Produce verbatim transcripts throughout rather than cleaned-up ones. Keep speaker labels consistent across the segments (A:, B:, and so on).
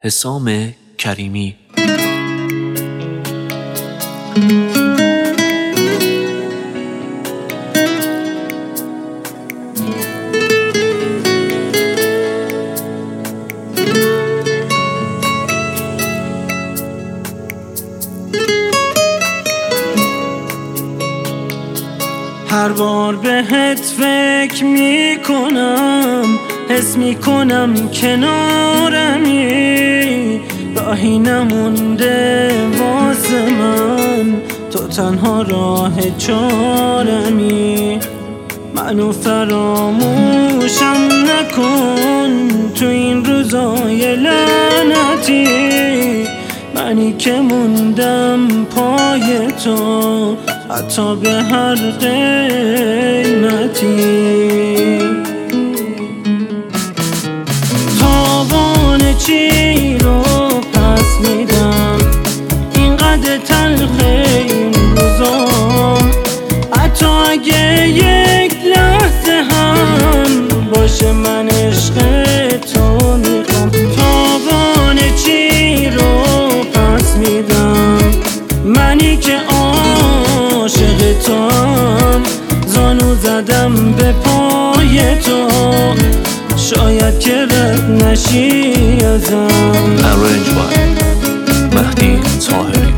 A: حسام کریمی.
B: هر بار بهت فکر میکنم، حس میکنم کنارمی، راهی نمونده واسه من، تو تنها راه چارمی. منو فراموشم نکن تو این روزای لعنتی، منی که موندم پای تو حتی به هر قیمتی. تاوان چی رو پس میدم، اینقدر تلخه این روزا، حتی اگه یک لحظه هم باشه من عشق تو میخوام. تاوان چی رو پس میدم، منی که عاشق توام، زانو زدم به پای تو، شاید که رد نشی ازم.
A: Arrange by مهدی طاهری.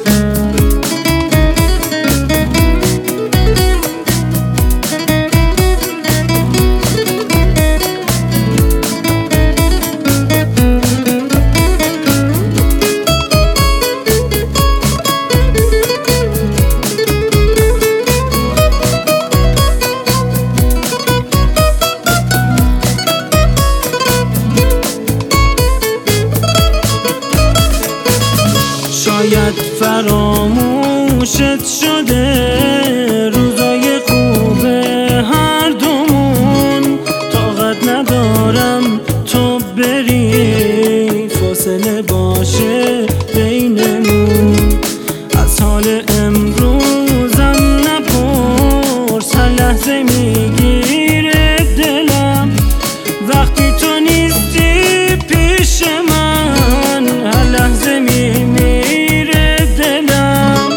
B: شاید فراموشت شده روزای خوب هر دومون، طاقت ندارم تو بری، فاصله باشه بینمون. از حال امروزم نپرس، هر لحظه میگیره دلم وقتی تو نیستی پیش من، هر لحظه میمیره دلم.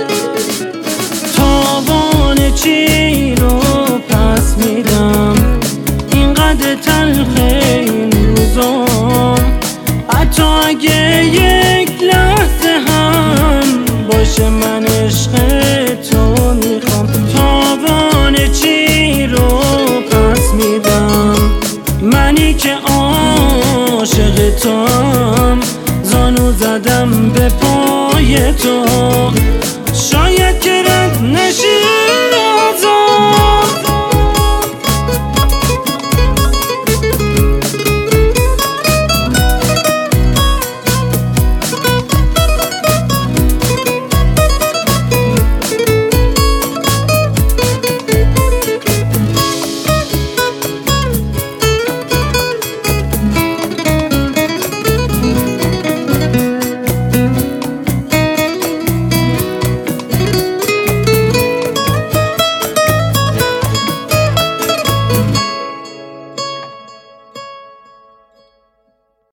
B: تاوان چی رو پس میدم، اینقدر تلخه این روزا، حتی اگه یک لحظه هم باشه من عشق تو میخوام. تاوان چی رو پس میدم، منی که عاشق توام، زانو زدم به پای تو، شاید که رد نشی